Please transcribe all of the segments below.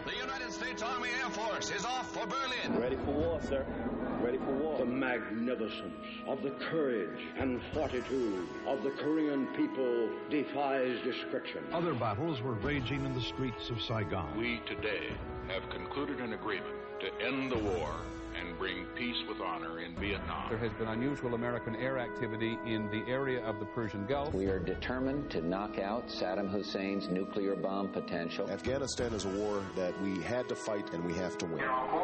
The United States Army Air Force is off for Berlin. Ready for war, sir. Ready for war. The magnificence of the courage and fortitude of the Korean people defies description. Other battles were raging in the streets of Saigon. We today have concluded an agreement to end the war and bring peace with honor in Vietnam. There has been unusual American air activity in the area of the Persian Gulf. We are determined to knock out Saddam Hussein's nuclear bomb potential. Afghanistan is a war that we had to fight and we have to win.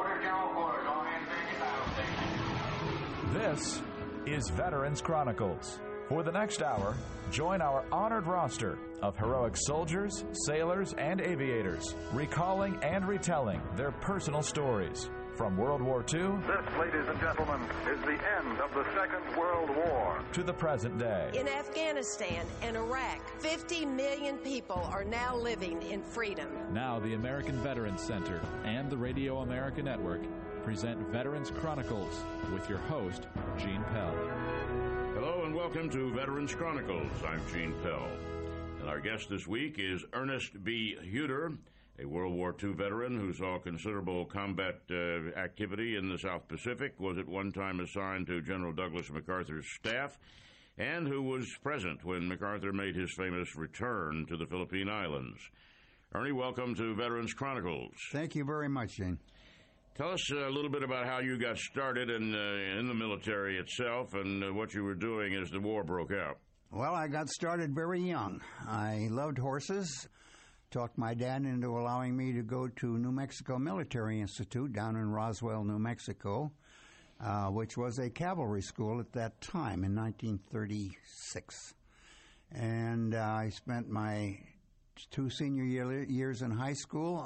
This is Veterans Chronicles. For the next hour, join our honored roster of heroic soldiers, sailors, and aviators, recalling and retelling their personal stories. From World War II, this, ladies and gentlemen, is the end of the Second World War, to the present day. In Afghanistan and Iraq, 50 million people are now living in freedom. Now the American Veterans Center and the Radio America Network present Veterans Chronicles with your host, Gene Pell. Hello and welcome to Veterans Chronicles. I'm Gene Pell. And our guest this week is Ernest B. Huter, a World War II veteran who saw considerable combat activity in the South Pacific, was at one time assigned to General Douglas MacArthur's staff, and who was present when MacArthur made his famous return to the Philippine Islands. Ernie, welcome to Veterans Chronicles. Thank you very much, Gene. Tell us a little bit about how you got started in the military itself and what you were doing as the war broke out. Well, I got started very young. I loved horses. Talked my dad into allowing me to go to New Mexico Military Institute down in Roswell, New Mexico, which was a cavalry school at that time in 1936. And I spent my 2 senior years in high school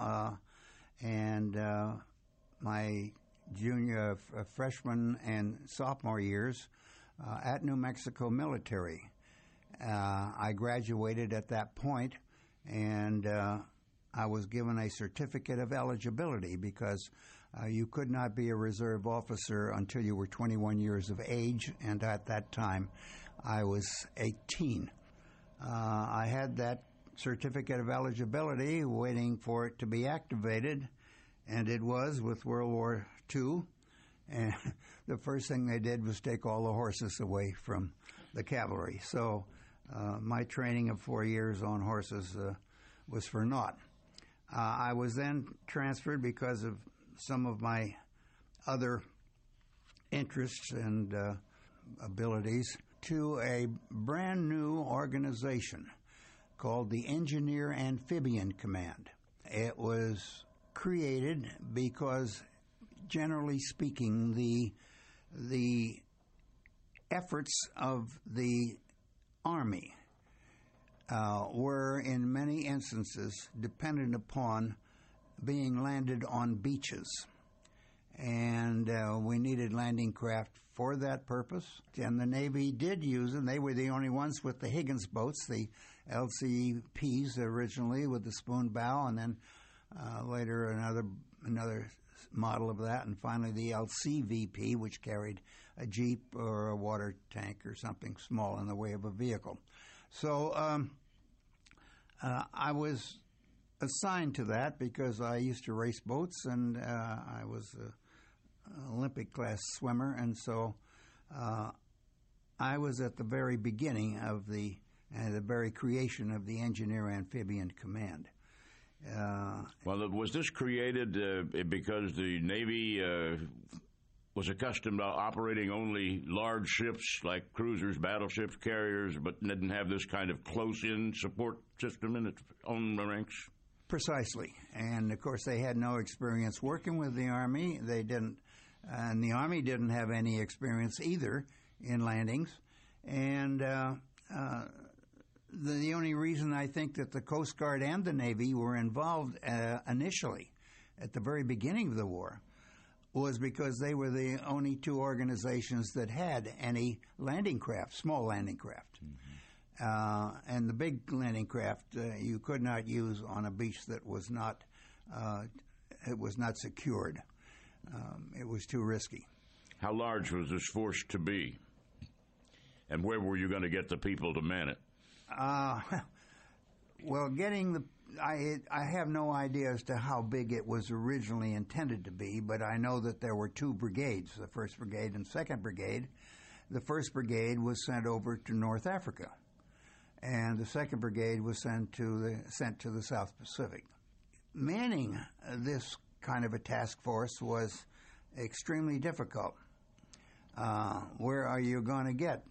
and my junior, freshman, and sophomore years at New Mexico Military. I graduated at that point, and I was given a certificate of eligibility because you could not be a reserve officer until you were 21 years of age, and at that time I was 18. I had that certificate of eligibility waiting for it to be activated, and it was with World War II. And the first thing they did was take all the horses away from the cavalry. So my training of 4 years on horses was for naught. I was then transferred because of some of my other interests and abilities to a brand new organization called the Engineer Amphibian Command. It was created because, generally speaking, the efforts of the Army were in many instances dependent upon being landed on beaches. And we needed landing craft for that purpose. And the Navy did use them. They were the only ones with the Higgins boats, the LCPs originally with the spoon bow, and then later another model of that, and finally the LCVP, which carried a Jeep or a water tank or something small in the way of a vehicle. So I was assigned to that because I used to race boats, and I was an Olympic class swimmer, and so I was at the very beginning of the very creation of the Engineer Amphibian Command. Well, was this created because the Navy was accustomed to operating only large ships like cruisers, battleships, carriers, but didn't have this kind of close-in support system in its own ranks? Precisely. And, of course, they had no experience working with the Army. They didn't, and the Army didn't have any experience either in landings. And the only reason I think that the Coast Guard and the Navy were involved initially at the very beginning of the war was because they were the only two organizations that had any landing craft, small landing craft. Mm-hmm. And the big landing craft you could not use on a beach that was not secured. It was too risky. How large was this force to be? And where were you going to get the people to man it? Well, getting I have no idea as to how big it was originally intended to be, but I know that there were two brigades, the 1st Brigade and 2nd Brigade. The 1st Brigade was sent over to North Africa, and the 2nd Brigade was sent to the South Pacific. Manning this kind of a task force was extremely difficult. Where are you going to get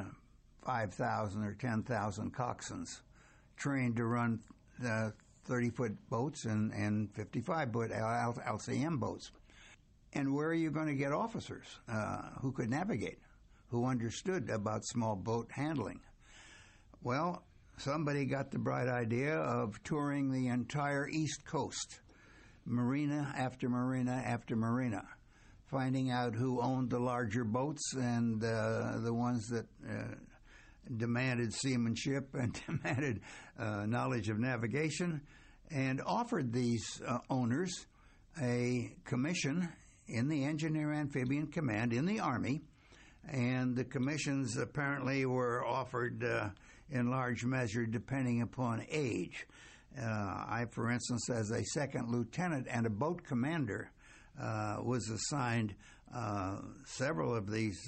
5,000 or 10,000 coxswains trained to run 30-foot boats and 55-foot LCM boats? And where are you going to get officers who could navigate, who understood about small boat handling? Well, somebody got the bright idea of touring the entire East Coast, marina after marina after marina, finding out who owned the larger boats and the ones that demanded seamanship and demanded knowledge of navigation, and offered these owners a commission in the Engineer Amphibian Command in the Army, and the commissions apparently were offered in large measure depending upon age. I, for instance, as a 2nd lieutenant and a boat commander, was assigned several of these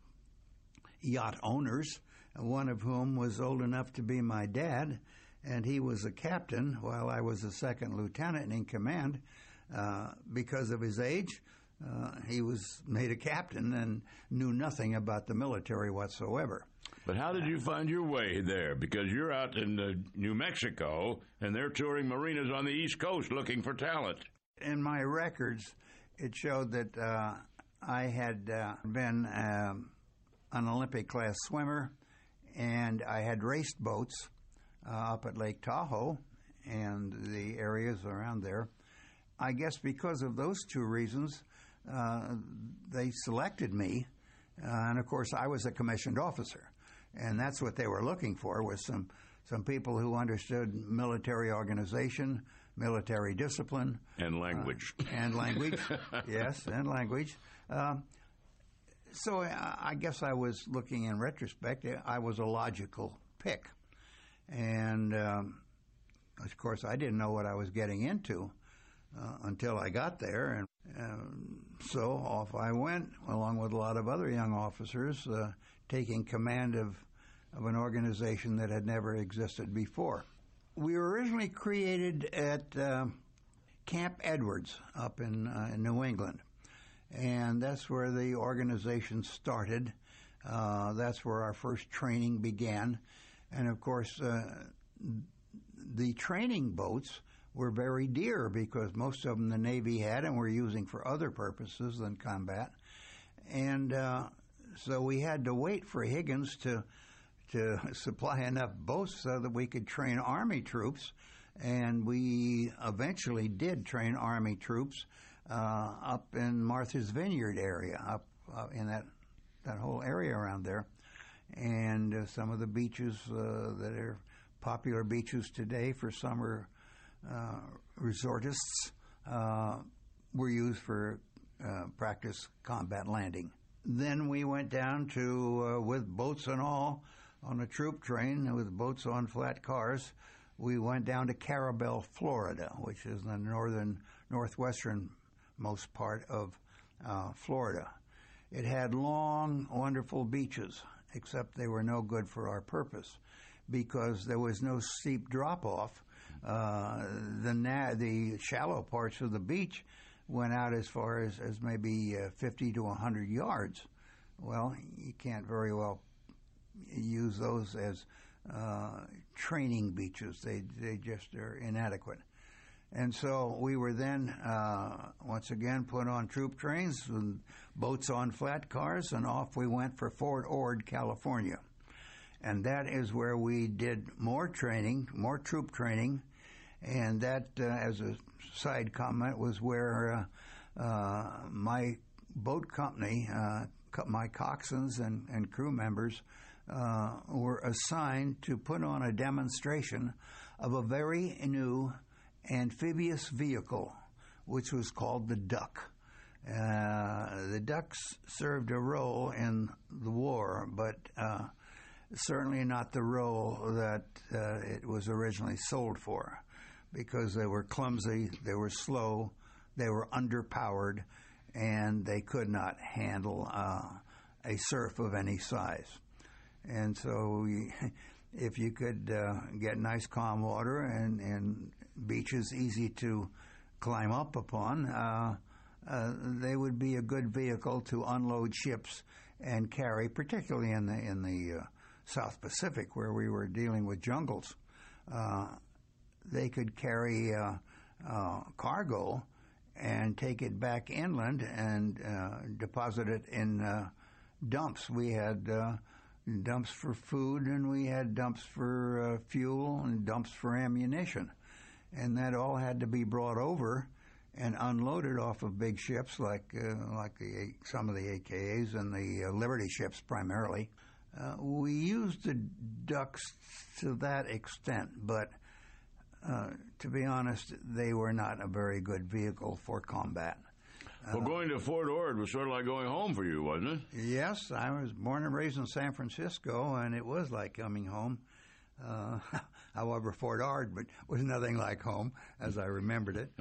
yacht owners, one of whom was old enough to be my dad, and he was a captain while I was a 2nd lieutenant in command. Because of his age, he was made a captain and knew nothing about the military whatsoever. But how did you find your way there? Because you're out in New Mexico, and they're touring marinas on the East Coast looking for talent. In my records, it showed that I had been an Olympic-class swimmer, and I had raced boats up at Lake Tahoe and the areas around there. I guess because of those two reasons, they selected me, and of course I was a commissioned officer, and that's what they were looking for, was some people who understood military organization, military discipline. And language. Yes, and language. So I guess I was looking in retrospect, I was a logical pick. And, of course, I didn't know what I was getting into until I got there. And so off I went, along with a lot of other young officers, taking command of an organization that had never existed before. We were originally created at Camp Edwards up in New England, and that's where the organization started. That's where our first training began, and of course the training boats were very dear because most of them the Navy had and were using for other purposes than combat, and so we had to wait for Higgins to supply enough boats so that we could train Army troops, and we eventually did train Army troops up in Martha's Vineyard area, up in that whole area around there, and some of the beaches that are popular beaches today for summer resortists were used for practice combat landing. Then we went down to, with boats and all, on a troop train with boats on flat cars. We went down to Carabel, Florida, which is the northwesternmost part of Florida. It had long, wonderful beaches, except they were no good for our purpose because there was no steep drop-off. The shallow parts of the beach went out as far as maybe 50 to 100 yards. Well, you can't very well use those as training beaches. They just are inadequate. And so we were then, once again, put on troop trains with boats on flat cars, and off we went for Fort Ord, California. And that is where we did more training, more troop training, and that, as a side comment, was where my boat company, my coxswains and crew members, were assigned to put on a demonstration of a very new amphibious vehicle, which was called the Duck. The Ducks served a role in the war, but certainly not the role that it was originally sold for. because they were clumsy, they were slow, they were underpowered, and they could not handle a surf of any size. And so if you could get nice calm water and beaches easy to climb up upon, they would be a good vehicle to unload ships and carry, particularly in the South Pacific, where we were dealing with jungles. They could carry cargo and take it back inland and deposit it in dumps. We had dumps for food, and we had dumps for fuel, and dumps for ammunition. And that all had to be brought over and unloaded off of big ships like some of the AKAs and the Liberty ships primarily. We used the ducks to that extent, but to be honest, they were not a very good vehicle for combat. Well, going to Fort Ord was sort of like going home for you, wasn't it? Yes, I was born and raised in San Francisco, and it was like coming home. However, Fort Ord was nothing like home, as I remembered it.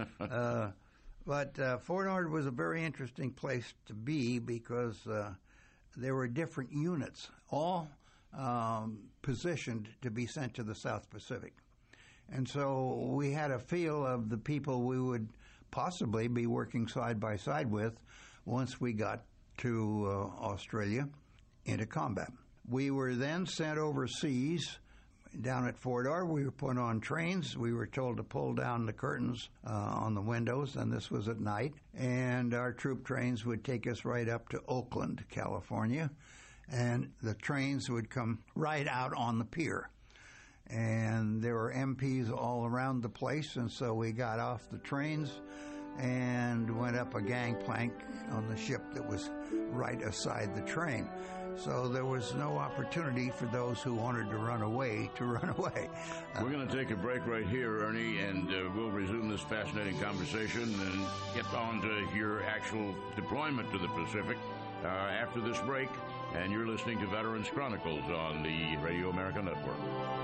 But Fort Ord was a very interesting place to be because there were different units, all positioned to be sent to the South Pacific. And so we had a feel of the people we would possibly be working side by side with once we got to Australia into combat. We were then sent overseas. Down at Fort Ord, we were put on trains. We were told to pull down the curtains on the windows, and this was at night. And our troop trains would take us right up to Oakland, California, and the trains would come right out on the pier. And there were MPs all around the place, and so we got off the trains and went up a gangplank on the ship that was right aside the train. So there was no opportunity for those who wanted to run away to run away. We're going to take a break right here, Ernie, and we'll resume this fascinating conversation and get on to your actual deployment to the Pacific after this break. And you're listening to Veterans Chronicles on the Radio America Network.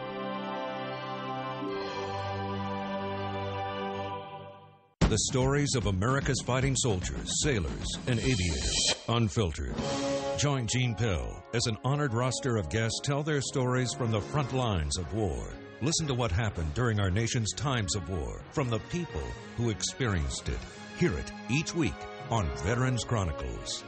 The stories of America's fighting soldiers, sailors, and aviators, unfiltered. Join Gene Pell as an honored roster of guests tell their stories from the front lines of war. Listen to what happened during our nation's times of war from the people who experienced it. Hear it each week on Veterans Chronicles.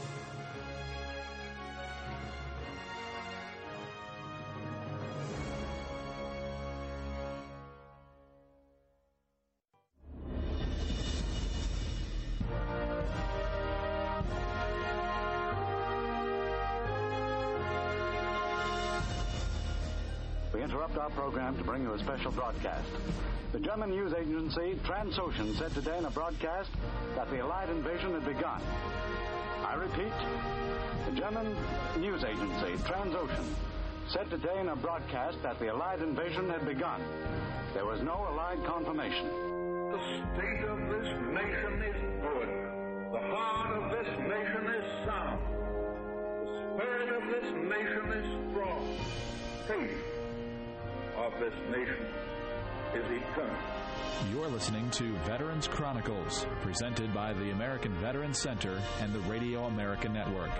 Our program to bring you a special broadcast. The German news agency Transocean said today in a broadcast that the Allied invasion had begun. I repeat, the German news agency Transocean said today in a broadcast that the Allied invasion had begun. There was no Allied confirmation. The state of this nation is good. The heart of this nation is sound. The spirit of this nation is strong. Faith of this nation is eternal. You're listening to Veterans Chronicles, presented by the American Veterans Center and the Radio America Network.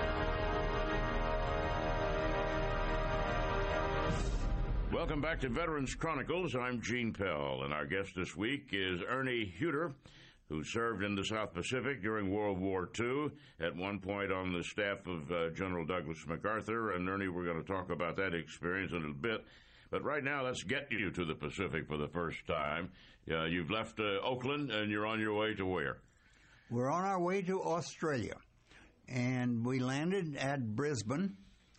Welcome back to Veterans Chronicles. I'm Gene Pell, and our guest this week is Ernie Hutter, who served in the South Pacific during World War II, at one point on the staff of General Douglas MacArthur. And Ernie, we're going to talk about that experience in a little bit. But right now, let's get you to the Pacific for the first time. You've left Oakland, and you're on your way to where? We're on our way to Australia, and we landed at Brisbane.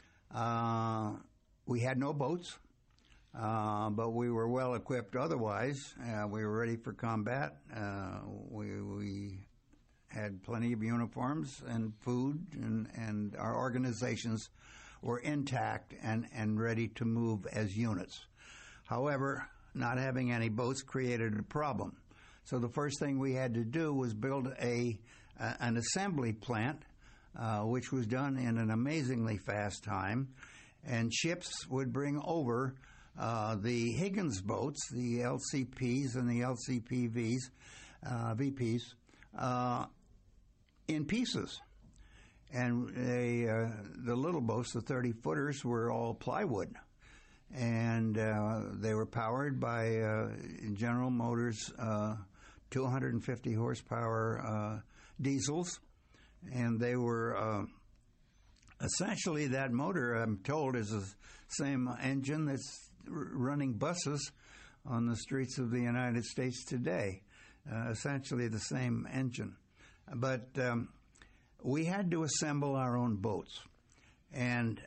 We had no boats, but we were well equipped otherwise. We were ready for combat. We had plenty of uniforms and food, and our organizations were intact and ready to move as units. However, not having any boats created a problem. So the first thing we had to do was build an assembly plant, which was done in an amazingly fast time, and ships would bring over the Higgins boats, the LCPs and the VPs, in pieces. And the little boats, the 30-footers, were all plywood. And they were powered by General Motors 250 horsepower diesels. And they were essentially, that motor, I'm told, is the same engine that's running buses on the streets of the United States today. Essentially the same engine. But we had to assemble our own boats. And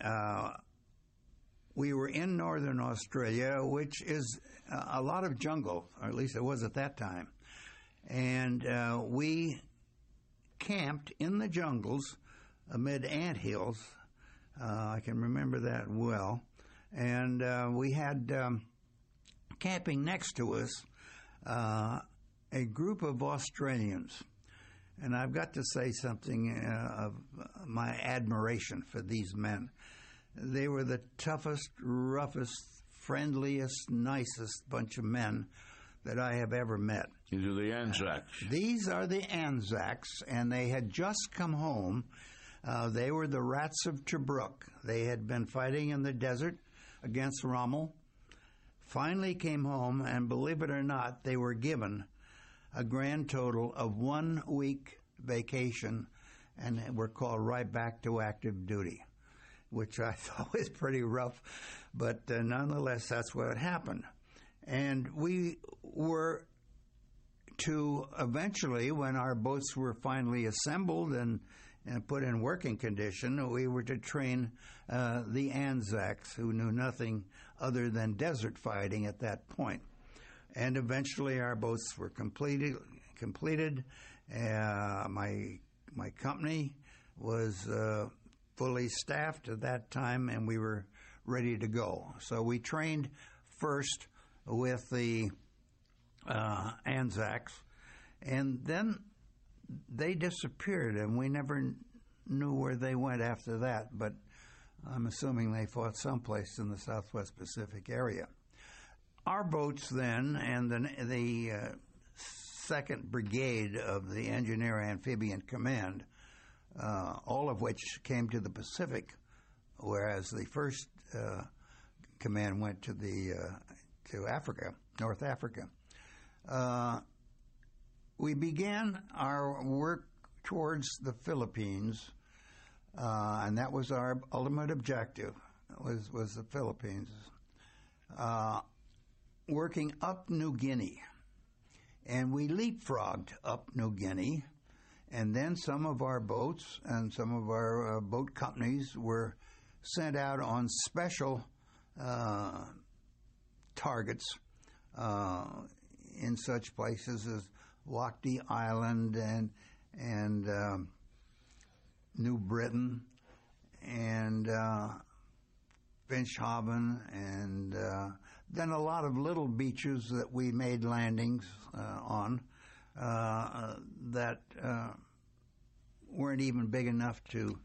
we were in northern Australia, which is a lot of jungle, or at least it was at that time. And we camped in the jungles amid anthills. I can remember that well. And we had camping next to us a group of Australians. And I've got to say something of my admiration for these men. They were the toughest, roughest, friendliest, nicest bunch of men that I have ever met. These are the Anzacs. These are the Anzacs, and they had just come home. They were the Rats of Tobruk. They had been fighting in the desert against Rommel, finally came home, and believe it or not, they were given a grand total of 1 week vacation, and were called right back to active duty, which I thought was pretty rough, but nonetheless, that's what happened. And we were to eventually, when our boats were finally assembled and put in working condition, we were to train the Anzacs, who knew nothing other than desert fighting at that point. And eventually our boats were completed. My company was fully staffed at that time, and we were ready to go. So we trained first with the Anzacs, and then they disappeared, and we never knew where they went after that, but I'm assuming they fought someplace in the Southwest Pacific area. Our boats then, and the 2nd Brigade of the Engineer Amphibian Command, all of which came to the Pacific, whereas the 1st command went to Africa, North Africa. We began our work towards the Philippines, and that was our ultimate objective, was the Philippines. Working up New Guinea. And we leapfrogged up New Guinea, and then some of our boats and some of our boat companies were sent out on special targets in such places as Lochte Island and New Britain and Finschhaven, and then a lot of little beaches that we made landings on that weren't even big enough to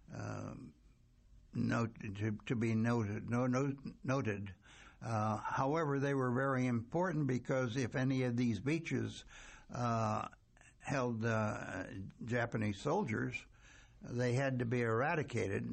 be noted. However, they were very important because if any of these beaches held Japanese soldiers, they had to be eradicated,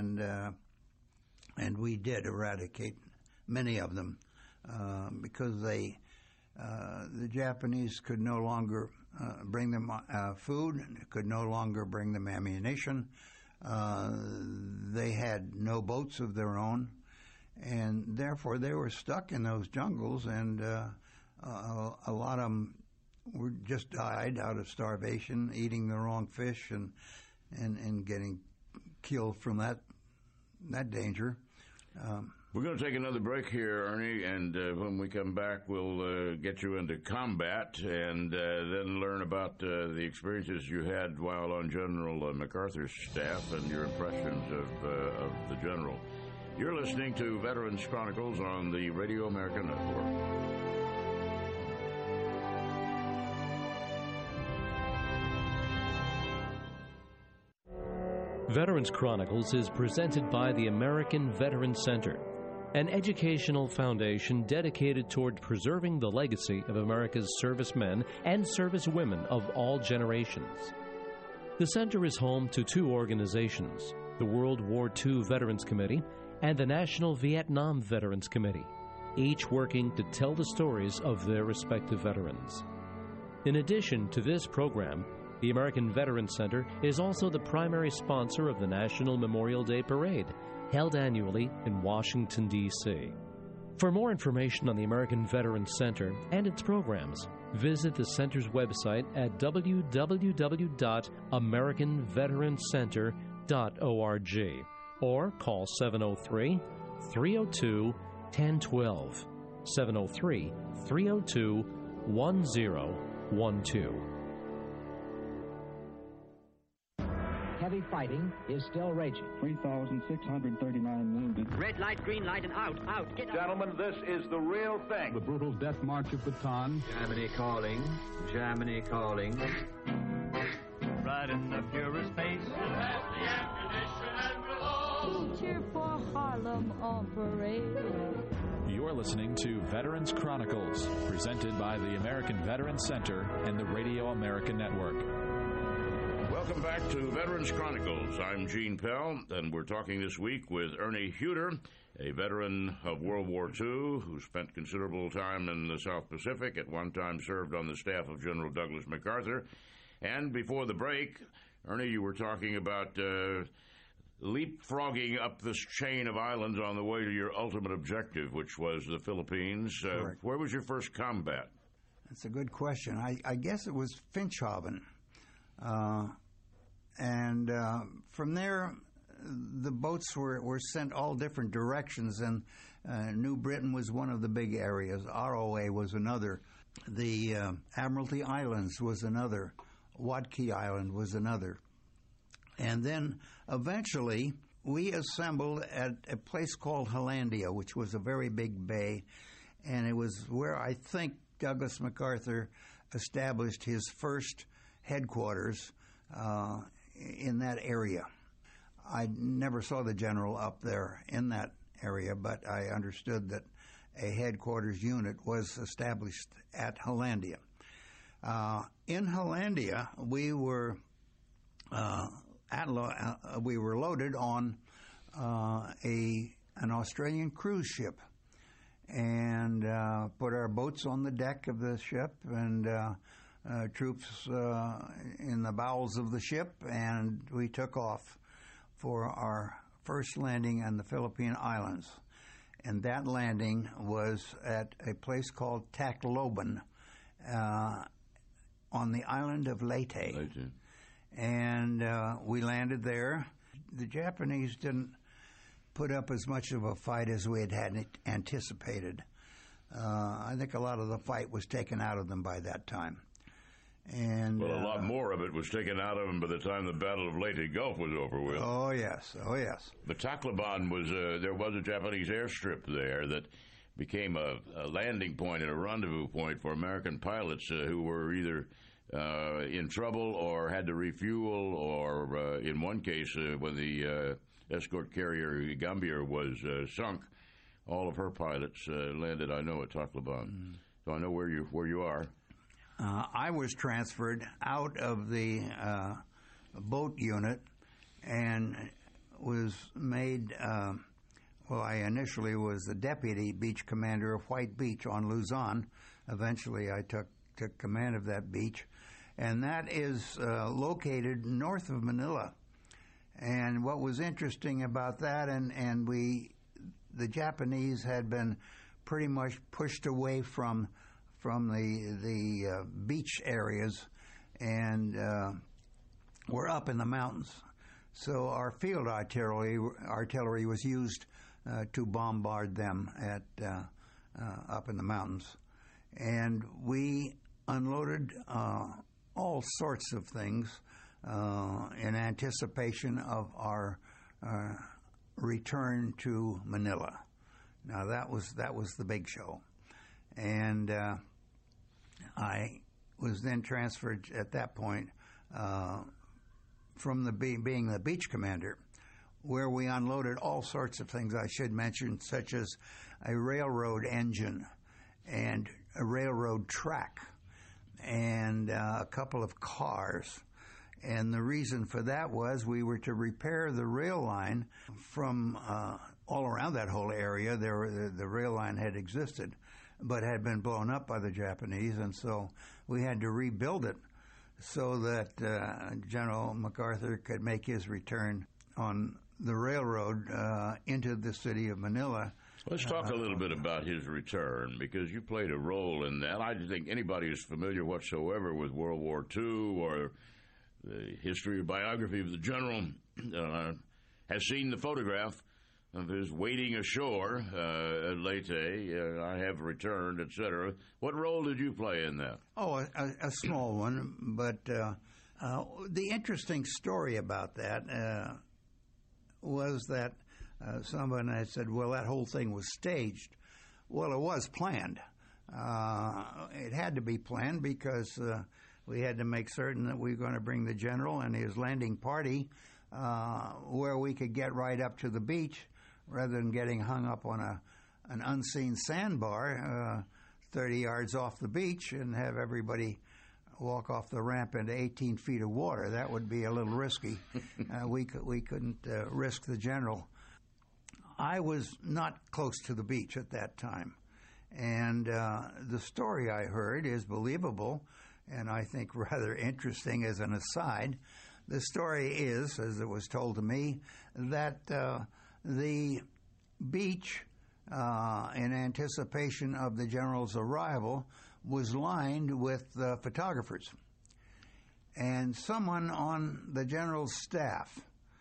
and we did eradicate many of them because the Japanese could no longer bring them food, could no longer bring them ammunition. They had no boats of their own, and therefore they were stuck in those jungles, and a lot of them just died out of starvation, eating the wrong fish and getting killed from that danger. We're going to take another break here, Ernie, and when we come back, we'll get you into combat and then learn about the experiences you had while on General MacArthur's staff and your impressions of the general. You're listening to Veterans Chronicles on the Radio America Network. Veterans Chronicles is presented by the American Veterans Center. an educational foundation dedicated toward preserving the legacy of America's servicemen and servicewomen of all generations. The center is home to two organizations, the World War II Veterans Committee and the National Vietnam Veterans Committee, each working to tell the stories of their respective veterans. In addition to this program, the American Veterans Center is also the primary sponsor of the National Memorial Day Parade, held annually in Washington, D.C. For more information on the American Veterans Center and its programs, visit the center's website at www.americanveteranscenter.org or call 703-302-1012, 703-302-1012. Heavy fighting is still raging. 3,639 wounded. Red light, green light, and out. Get out. Gentlemen, this is the real thing. The brutal death march of Bataan. Germany calling. Germany calling. Right in the Fuhrer's face. We'll have the ammunition and we'll all cheer for Harlem on parade. You're listening to Veterans Chronicles, presented by the American Veterans Center and the Radio America Network. Welcome back to Veterans Chronicles. I'm Gene Pell, and we're talking this week with Ernie Huter, a veteran of World War II who spent considerable time in the South Pacific, at one time served on the staff of General Douglas MacArthur. And before the break, Ernie, you were talking about leapfrogging up this chain of islands on the way to your ultimate objective, which was the Philippines. Where was your first combat? That's a good question. I guess it was Finschhaven. And from there, the boats were sent all different directions, and New Britain was one of the big areas. Aroe was another. The Admiralty Islands was another. Wadkey Island was another. And then eventually we assembled at a place called Hollandia, which was a very big bay, and it was where I think Douglas MacArthur established his first headquarters in that area. I never saw the general up there in that area, but I understood that a headquarters unit was established at Hollandia. In Hollandia, we were loaded on an Australian cruise ship, and put our boats on the deck of the ship, and troops in the bowels of the ship, and we took off for our first landing on the Philippine Islands. And that landing was at a place called Tacloban on the island of Leyte. And we landed there. The Japanese didn't put up as much of a fight as we had anticipated. I think a lot of the fight was taken out of them by that time. And a lot more of it was taken out of them by the time the Battle of Leyte Gulf was over with. Oh, yes. But Tacloban was, there was a Japanese airstrip there that became a landing point and a rendezvous point for American pilots who were either in trouble or had to refuel, or in one case, when the escort carrier Gambier was sunk, all of her pilots landed, I know, at Tacloban. So I know where you are. I was transferred out of the boat unit and was made, I initially was the deputy beach commander of White Beach on Luzon. Eventually I took command of that beach. And that is located north of Manila. And what was interesting about that, and the Japanese had been pretty much pushed away from the beach areas, and were up in the mountains. So our field artillery was used to bombard them at up in the mountains, and we unloaded all sorts of things in anticipation of our return to Manila. Now that was the big show, and I was then transferred at that point from being the beach commander. where we unloaded all sorts of things I should mention, such as a railroad engine and a railroad track and a couple of cars. And the reason for that was we were to repair the rail line from all around that whole area. The rail line had existed, but had been blown up by the Japanese, and so we had to rebuild it so that General MacArthur could make his return on the railroad into the city of Manila. Let's talk a little bit about his return, because you played a role in that. I don't think anybody who's familiar whatsoever with World War II or the history or biography of the general has seen the photograph of his wading ashore at Leyte, I have returned, etc. What role did you play in that? Oh, a small one, but the interesting story about that was that someone had said, well, that whole thing was staged. Well, it was planned. It had to be planned because we had to make certain that we were going to bring the general and his landing party where we could get right up to the beach rather than getting hung up on an unseen sandbar 30 yards off the beach and have everybody walk off the ramp into 18 feet of water. That would be a little risky. We couldn't risk the general. I was not close to the beach at that time. And the story I heard is believable and I think rather interesting as an aside. The story is, as it was told to me, that the beach, in anticipation of the general's arrival, was lined with photographers. And someone on the general's staff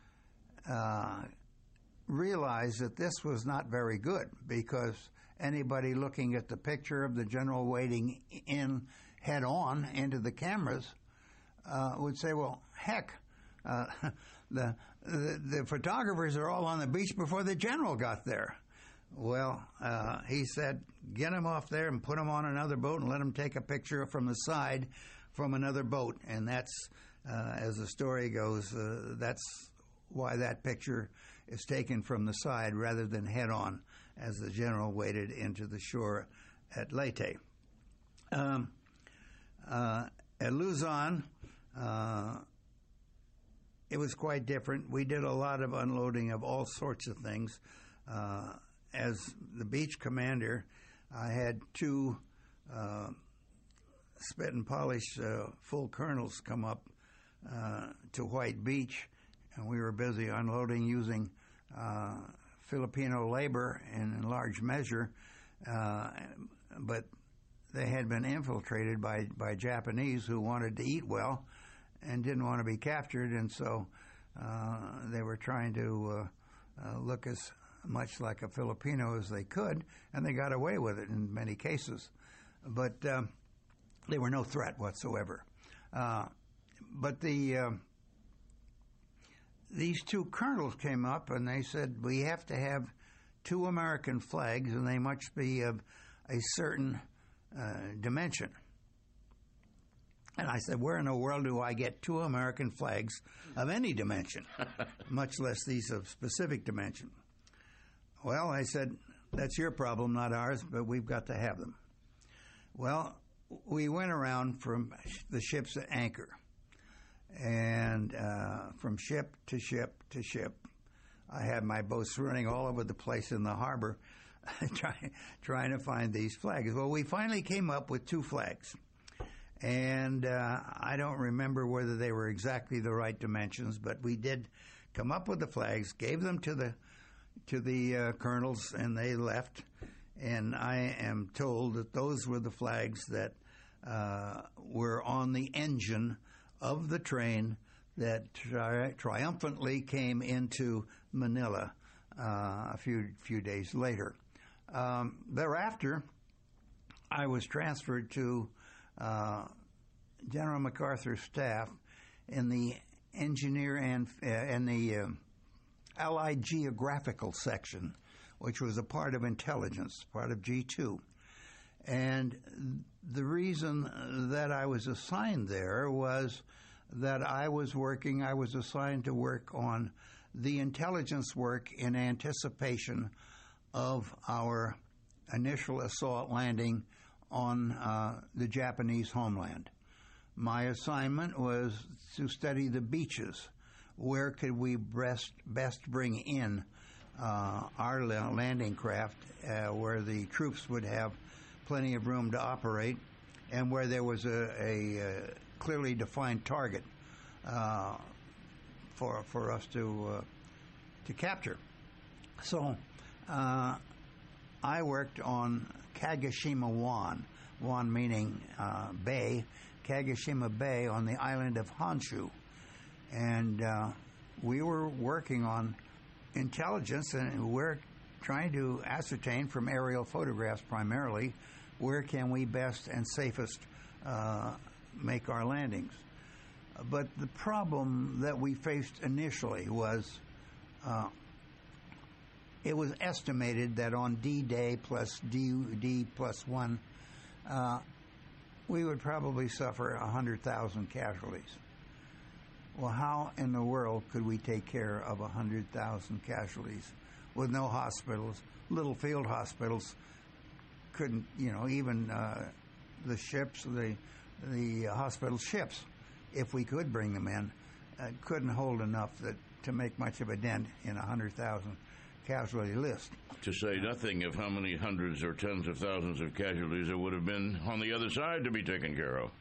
realized that this was not very good, because anybody looking at the picture of the general wading in head-on into the cameras would say, well, heck, the photographers are all on the beach before the general got there. Well, he said, get them off there and put them on another boat and let them take a picture from the side from another boat. And that's, as the story goes, that's why that picture is taken from the side rather than head-on as the general waded into the shore at Leyte. At Luzon, it was quite different. We did a lot of unloading of all sorts of things. As the beach commander, I had two spit and polish full colonels come up to White Beach, and we were busy unloading using Filipino labor in large measure, but they had been infiltrated by Japanese who wanted to eat well and didn't want to be captured, and so they were trying to look as much like a Filipino as they could, and they got away with it in many cases. But they were no threat whatsoever. But these two colonels came up and they said, we have to have two American flags, and they must be of a certain dimension. And I said, where in the world do I get two American flags of any dimension, much less these of specific dimension? Well, I said, that's your problem, not ours, but we've got to have them. Well, we went around from the ships at anchor, and from ship to ship to ship. I had my boats running all over the place in the harbor trying to find these flags. Well, we finally came up with two flags. And I don't remember whether they were exactly the right dimensions, but we did come up with the flags, gave them to the colonels, and they left. And I am told that those were the flags that were on the engine of the train that triumphantly came into Manila a few days later. Thereafter, I was transferred to General MacArthur's staff in the engineer and the Allied Geographical section, which was a part of intelligence, part of G2. And the reason that I was assigned there was that I was assigned to work on the intelligence work in anticipation of our initial assault landing on the Japanese homeland. My assignment was to study the beaches. Where could we best bring in our landing craft where the troops would have plenty of room to operate and where there was a clearly defined target for us to capture. So I worked on Kagoshima Wan meaning bay, Kagoshima Bay on the island of Honshu. And we were working on intelligence, and we're trying to ascertain from aerial photographs primarily where can we best and safest make our landings. But the problem that we faced initially was it was estimated that on D-Day plus D plus 1, we would probably suffer 100,000 casualties. Well, how in the world could we take care of 100,000 casualties with no hospitals? Little field hospitals couldn't, even the ships, the hospital ships, if we could bring them in, couldn't hold enough to make much of a dent in 100,000 casualty list. To say nothing of how many hundreds or tens of thousands of casualties there would have been on the other side to be taken care of.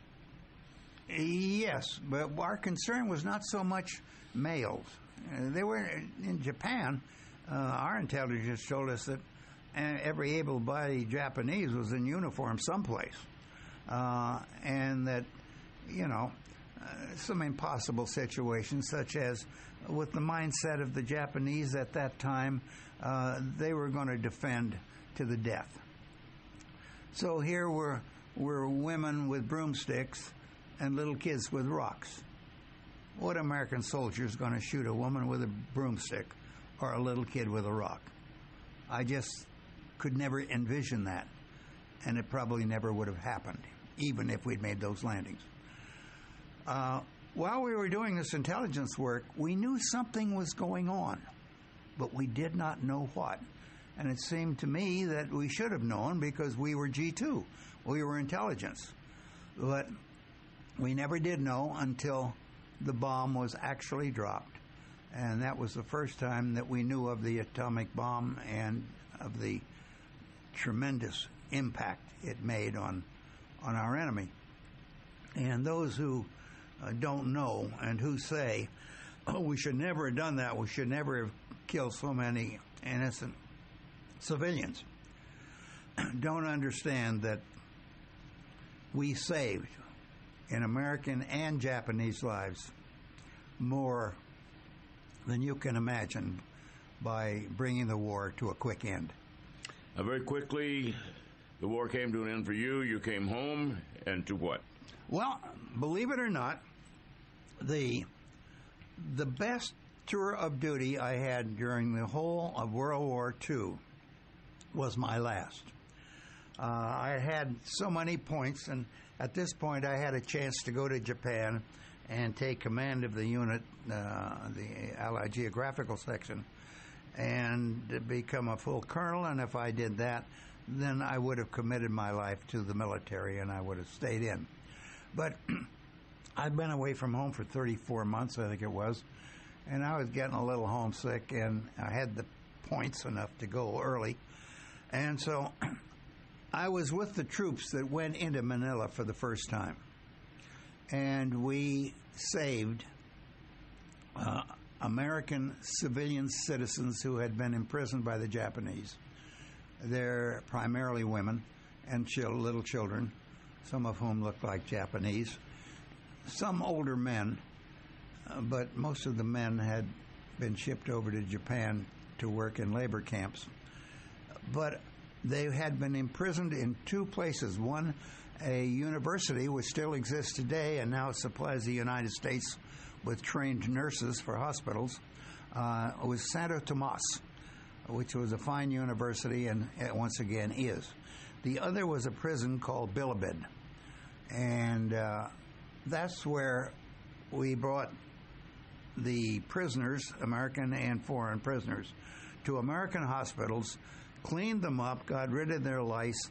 Yes, but our concern was not so much males. They were in Japan. Our intelligence told us that every able-bodied Japanese was in uniform someplace, and that some impossible situations, such as with the mindset of the Japanese at that time, they were going to defend to the death. So here were women with broomsticks and little kids with rocks. What American soldier is going to shoot a woman with a broomstick or a little kid with a rock? I just could never envision that, and it probably never would have happened, even if we'd made those landings. While we were doing this intelligence work, we knew something was going on, but we did not know what. And it seemed to me that we should have known because we were G2. We were intelligence. But we never did know until the bomb was actually dropped. And that was the first time that we knew of the atomic bomb and of the tremendous impact it made on our enemy. And those who don't know and who say, oh, we should never have done that, we should never have killed so many innocent civilians, don't understand that we saved, in American and Japanese lives, more than you can imagine by bringing the war to a quick end. Very quickly, the war came to an end for you. You came home, and to what? Well, believe it or not, the best tour of duty I had during the whole of World War II was my last. I had so many points, and at this point I had a chance to go to Japan and take command of the unit, the Allied Geographical Section, and become a full colonel. And if I did that, then I would have committed my life to the military and I would have stayed in. But I'd been away from home for 34 months, I think it was, and I was getting a little homesick, and I had the points enough to go early. And so I was with the troops that went into Manila for the first time. And we saved American civilian citizens who had been imprisoned by the Japanese. They're primarily women and little children, some of whom looked like Japanese. Some older men, but most of the men had been shipped over to Japan to work in labor camps. But they had been imprisoned in two places. One, a university which still exists today and now supplies the United States with trained nurses for hospitals, was Santo Tomas, which was a fine university and once again is. The other was a prison called Bilibid. And that's where we brought the prisoners, American and foreign prisoners, to American hospitals, cleaned them up, got rid of their lice,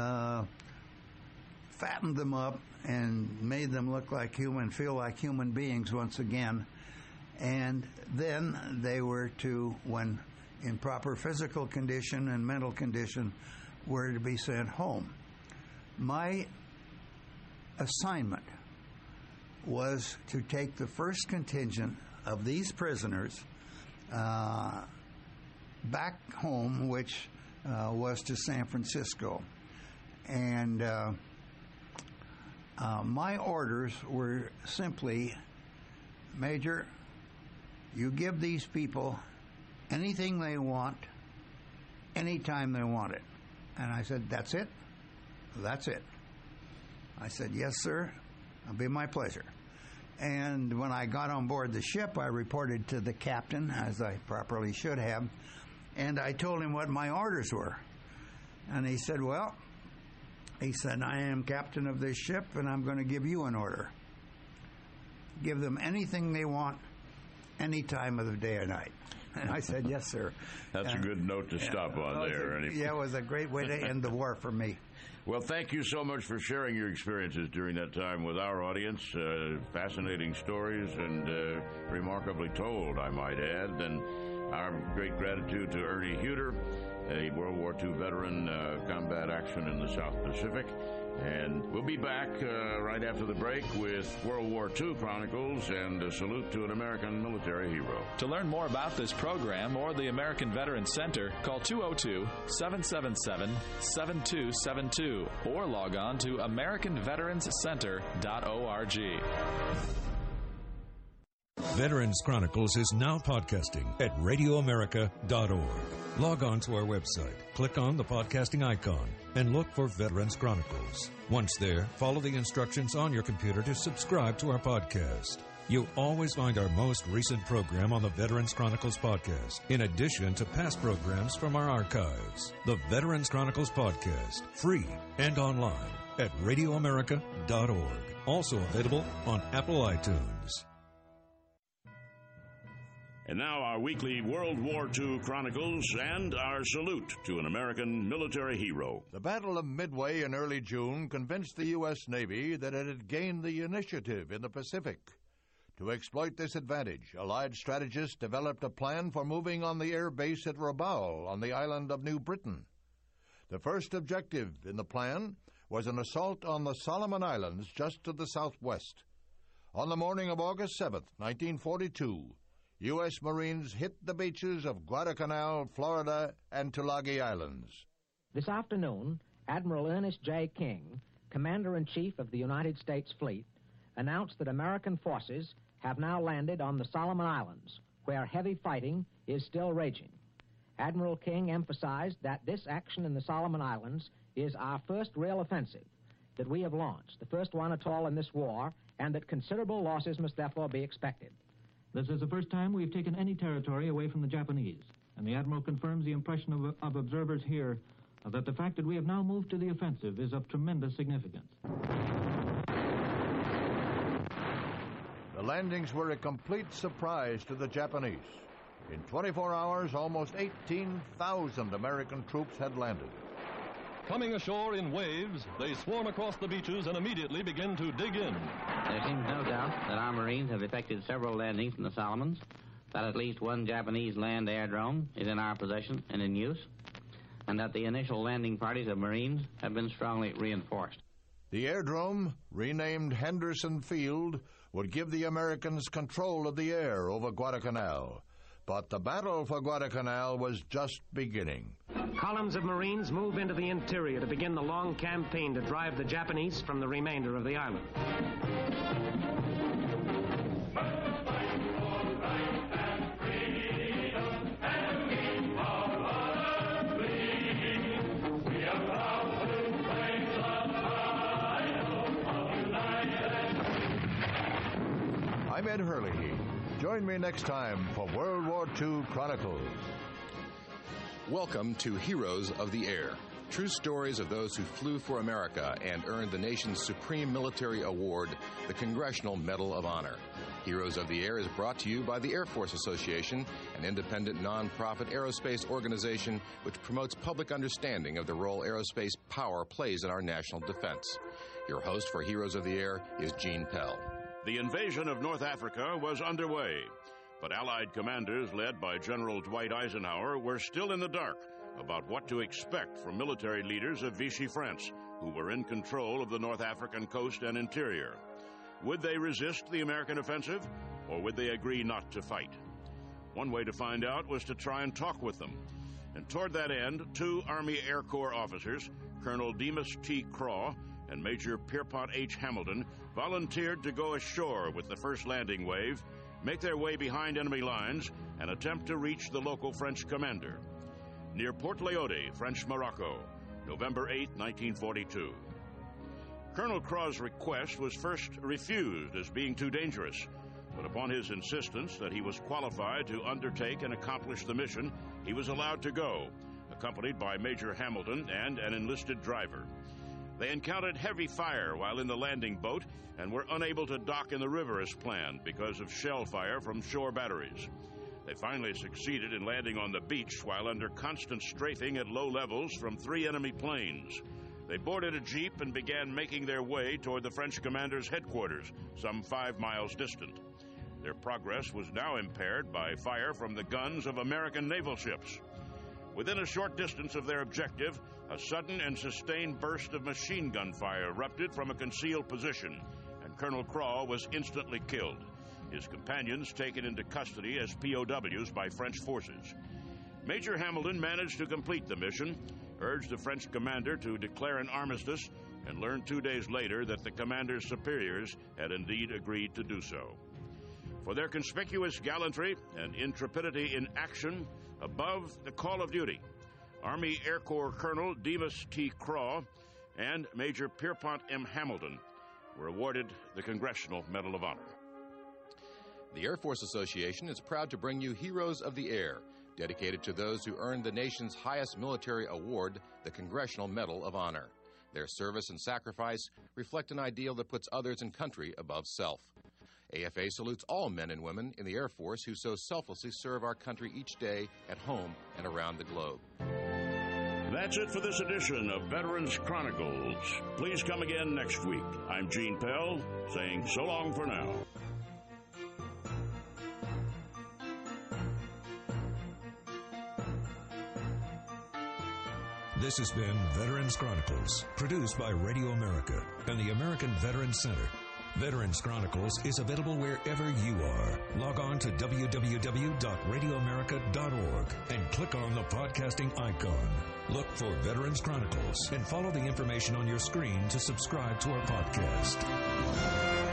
fattened them up, and made them look like feel like human beings once again. And then they were to, when in proper physical condition and mental condition, were to be sent home. My assignment was to take the first contingent of these prisoners back home, which was to San Francisco. And my orders were simply, Major, you give these people anything they want, anytime they want it. And I said, that's it? That's it. I said, yes, sir. It'll be my pleasure. And when I got on board the ship, I reported to the captain, as I properly should have, and I told him what my orders were. And he said, well, I am captain of this ship, and I'm going to give you an order. Give them anything they want, any time of the day or night. And I said, yes, sir. That's a good note to stop on there. Yeah, it was a great way to end the war for me. Well, thank you so much for sharing your experiences during that time with our audience. Fascinating stories and remarkably told, I might add. And our great gratitude to Ernie Huter, a World War II veteran, combat action in the South Pacific. And we'll be back right after the break with World War II Chronicles and a salute to an American military hero. To learn more about this program or the American Veterans Center, call 202-777-7272 or log on to AmericanVeteransCenter.org. Veterans Chronicles is now podcasting at RadioAmerica.org. Log on to our website, click on the podcasting icon, and look for Veterans Chronicles. Once there, follow the instructions on your computer to subscribe to our podcast. You'll always find our most recent program on the Veterans Chronicles podcast, in addition to past programs from our archives. The Veterans Chronicles podcast, free and online at RadioAmerica.org. Also available on Apple iTunes. And now our weekly World War II Chronicles and our salute to an American military hero. The Battle of Midway in early June convinced the U.S. Navy that it had gained the initiative in the Pacific. To exploit this advantage, Allied strategists developed a plan for moving on the air base at Rabaul on the island of New Britain. The first objective in the plan was an assault on the Solomon Islands just to the southwest. On the morning of August 7th, 1942, U.S. Marines hit the beaches of Guadalcanal, Florida, and Tulagi Islands. This afternoon, Admiral Ernest J. King, Commander-in-Chief of the United States Fleet, announced that American forces have now landed on the Solomon Islands, where heavy fighting is still raging. Admiral King emphasized that this action in the Solomon Islands is our first real offensive that we have launched, the first one at all in this war, and that considerable losses must therefore be expected. This is the first time we've taken any territory away from the Japanese, and the Admiral confirms the impression of observers here that the fact that we have now moved to the offensive is of tremendous significance. The landings were a complete surprise to the Japanese. In 24 hours, almost 18,000 American troops had landed. Coming ashore in waves, they swarm across the beaches and immediately begin to dig in. There seems no doubt that our Marines have effected several landings in the Solomons, that at least one Japanese land aerodrome is in our possession and in use, and that the initial landing parties of Marines have been strongly reinforced. The aerodrome, renamed Henderson Field, would give the Americans control of the air over Guadalcanal. But the battle for Guadalcanal was just beginning. Columns of Marines move into the interior to begin the long campaign to drive the Japanese from the remainder of the island. I'm Ed Hurley. Join me next time for World War II Chronicles. Welcome to Heroes of the Air. True stories of those who flew for America and earned the nation's supreme military award, the Congressional Medal of Honor. Heroes of the Air is brought to you by the Air Force Association, an independent non-profit aerospace organization which promotes public understanding of the role aerospace power plays in our national defense. Your host for Heroes of the Air is Gene Pell. The invasion of North Africa was underway, but Allied commanders led by General Dwight Eisenhower were still in the dark about what to expect from military leaders of Vichy France, who were in control of the North African coast and interior. Would they resist the American offensive, or would they agree not to fight? One way to find out was to try and talk with them. And toward that end, two Army Air Corps officers, Colonel Demas T. Craw and Major Pierpont H. Hamilton, volunteered to go ashore with the first landing wave, make their way behind enemy lines, and attempt to reach the local French commander. Near Port Leode, French Morocco, November 8, 1942. Colonel Craw's request was first refused as being too dangerous, but upon his insistence that he was qualified to undertake and accomplish the mission, he was allowed to go, accompanied by Major Hamilton and an enlisted driver. They encountered heavy fire while in the landing boat and were unable to dock in the river as planned because of shell fire from shore batteries. They finally succeeded in landing on the beach while under constant strafing at low levels from 3 enemy planes. They boarded a jeep and began making their way toward the French commander's headquarters, some 5 miles distant. Their progress was now impaired by fire from the guns of American naval ships. Within a short distance of their objective, a sudden and sustained burst of machine gun fire erupted from a concealed position, and Colonel Craw was instantly killed, his companions taken into custody as POWs by French forces. Major Hamilton managed to complete the mission, urged the French commander to declare an armistice, and learned 2 days later that the commander's superiors had indeed agreed to do so. For their conspicuous gallantry and intrepidity in action above the call of duty, Army Air Corps Colonel Demas T. Craw and Major Pierpont M. Hamilton were awarded the Congressional Medal of Honor. The Air Force Association is proud to bring you Heroes of the Air, dedicated to those who earned the nation's highest military award, the Congressional Medal of Honor. Their service and sacrifice reflect an ideal that puts others and country above self. AFA salutes all men and women in the Air Force who so selflessly serve our country each day at home and around the globe. That's it for this edition of Veterans Chronicles. Please come again next week. I'm Gene Pell, saying so long for now. This has been Veterans Chronicles, produced by Radio America and the American Veterans Center. Veterans Chronicles is available wherever you are. Log on to www.radioamerica.org and click on the podcasting icon. Look for Veterans Chronicles and follow the information on your screen to subscribe to our podcast.